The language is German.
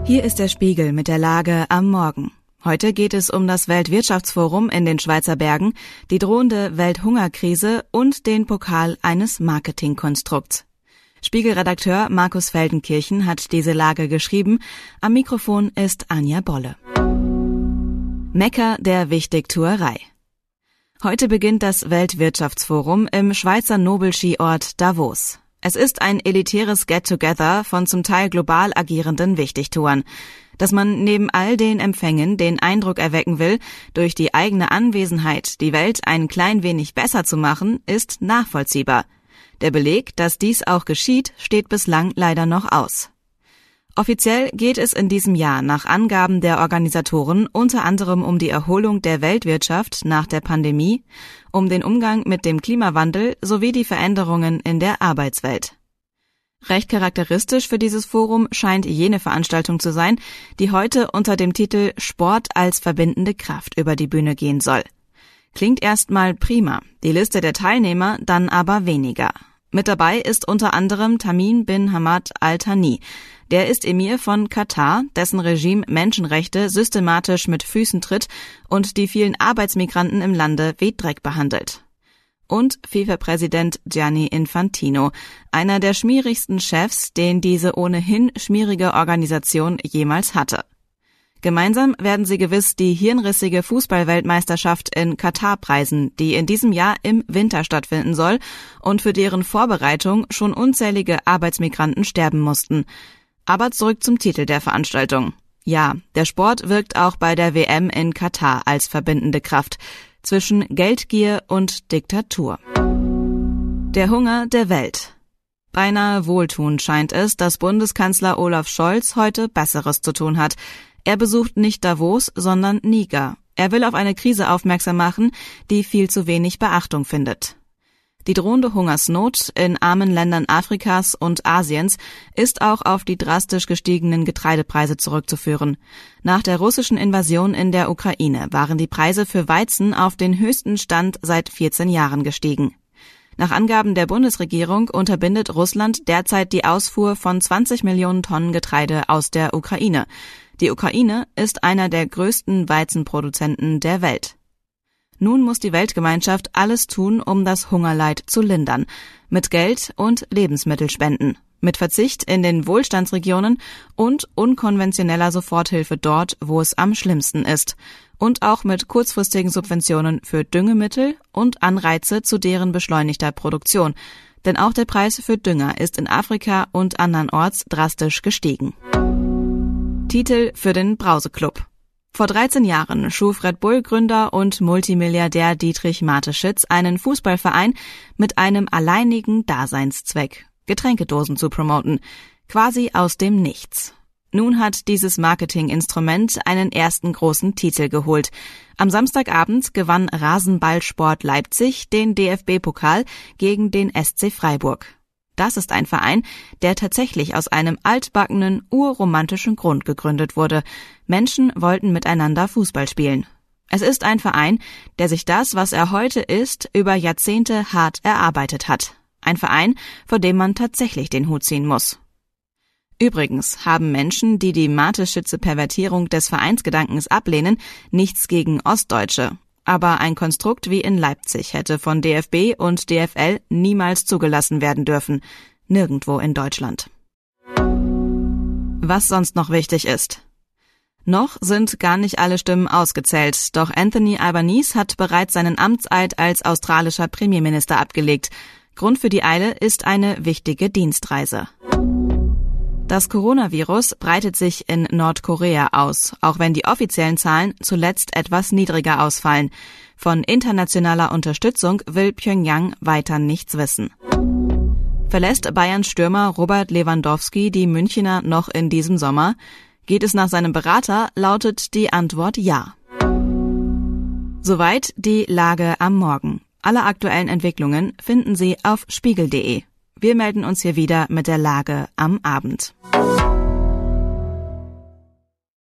Hier ist der Spiegel mit der Lage am Morgen. Heute geht es um das Weltwirtschaftsforum in den Schweizer Bergen, die drohende Welthungerkrise und den Pokal eines Marketingkonstrukts. Spiegelredakteur Markus Feldenkirchen hat diese Lage geschrieben. Am Mikrofon ist Anja Bolle. Mekka der Wichtigtuerei. Heute beginnt das Weltwirtschaftsforum im Schweizer Nobelskiort Davos. Es ist ein elitäres Get-Together von zum Teil global agierenden Wichtigtuern. Dass man neben all den Empfängen den Eindruck erwecken will, durch die eigene Anwesenheit die Welt ein klein wenig besser zu machen, ist nachvollziehbar. Der Beleg, dass dies auch geschieht, steht bislang leider noch aus. Offiziell geht es in diesem Jahr nach Angaben der Organisatoren unter anderem um die Erholung der Weltwirtschaft nach der Pandemie, um den Umgang mit dem Klimawandel sowie die Veränderungen in der Arbeitswelt. Recht charakteristisch für dieses Forum scheint jene Veranstaltung zu sein, die heute unter dem Titel Sport als verbindende Kraft über die Bühne gehen soll. Klingt erstmal prima, die Liste der Teilnehmer dann aber weniger. Mit dabei ist unter anderem Tamim bin Hamad Al Thani. Der ist Emir von Katar, dessen Regime Menschenrechte systematisch mit Füßen tritt und die vielen Arbeitsmigranten im Lande wie Dreck behandelt. Und FIFA-Präsident Gianni Infantino, einer der schmierigsten Chefs, den diese ohnehin schmierige Organisation jemals hatte. Gemeinsam werden sie gewiss die hirnrissige Fußball-Weltmeisterschaft in Katar preisen, die in diesem Jahr im Winter stattfinden soll und für deren Vorbereitung schon unzählige Arbeitsmigranten sterben mussten. Aber zurück zum Titel der Veranstaltung. Ja, der Sport wirkt auch bei der WM in Katar als verbindende Kraft zwischen Geldgier und Diktatur. Der Hunger der Welt. Beinahe wohltuend scheint es, dass Bundeskanzler Olaf Scholz heute Besseres zu tun hat. Er besucht nicht Davos, sondern Niger. Er will auf eine Krise aufmerksam machen, die viel zu wenig Beachtung findet. Die drohende Hungersnot in armen Ländern Afrikas und Asiens ist auch auf die drastisch gestiegenen Getreidepreise zurückzuführen. Nach der russischen Invasion in der Ukraine waren die Preise für Weizen auf den höchsten Stand seit 14 Jahren gestiegen. Nach Angaben der Bundesregierung unterbindet Russland derzeit die Ausfuhr von 20 Millionen Tonnen Getreide aus der Ukraine. Die Ukraine ist einer der größten Weizenproduzenten der Welt. Nun muss die Weltgemeinschaft alles tun, um das Hungerleid zu lindern. Mit Geld und Lebensmittelspenden, mit Verzicht in den Wohlstandsregionen und unkonventioneller Soforthilfe dort, wo es am schlimmsten ist. Und auch mit kurzfristigen Subventionen für Düngemittel und Anreize zu deren beschleunigter Produktion. Denn auch der Preis für Dünger ist in Afrika und andernorts drastisch gestiegen. Titel für den Brauseklub. Vor 13 Jahren schuf Red Bull-Gründer und Multimilliardär Dietrich Mateschitz einen Fußballverein mit einem alleinigen Daseinszweck: Getränkedosen zu promoten, quasi aus dem Nichts. Nun hat dieses Marketinginstrument einen ersten großen Titel geholt. Am Samstagabend gewann Rasenballsport Leipzig den DFB-Pokal gegen den SC Freiburg. Das ist ein Verein, der tatsächlich aus einem altbackenen, urromantischen Grund gegründet wurde. Menschen wollten miteinander Fußball spielen. Es ist ein Verein, der sich das, was er heute ist, über Jahrzehnte hart erarbeitet hat. Ein Verein, vor dem man tatsächlich den Hut ziehen muss. Übrigens haben Menschen, die die Mateschitze Pervertierung des Vereinsgedankens ablehnen, nichts gegen Ostdeutsche. Aber ein Konstrukt wie in Leipzig hätte von DFB und DFL niemals zugelassen werden dürfen. Nirgendwo in Deutschland. Was sonst noch wichtig ist. Noch sind gar nicht alle Stimmen ausgezählt, doch Anthony Albanese hat bereits seinen Amtseid als australischer Premierminister abgelegt. Grund für die Eile ist eine wichtige Dienstreise. Das Coronavirus breitet sich in Nordkorea aus, auch wenn die offiziellen Zahlen zuletzt etwas niedriger ausfallen. Von internationaler Unterstützung will Pjöngjang weiter nichts wissen. Verlässt Bayerns Stürmer Robert Lewandowski die Münchener noch in diesem Sommer? Geht es nach seinem Berater, lautet die Antwort ja. Soweit die Lage am Morgen. Alle aktuellen Entwicklungen finden Sie auf spiegel.de. Wir melden uns hier wieder mit der Lage am Abend.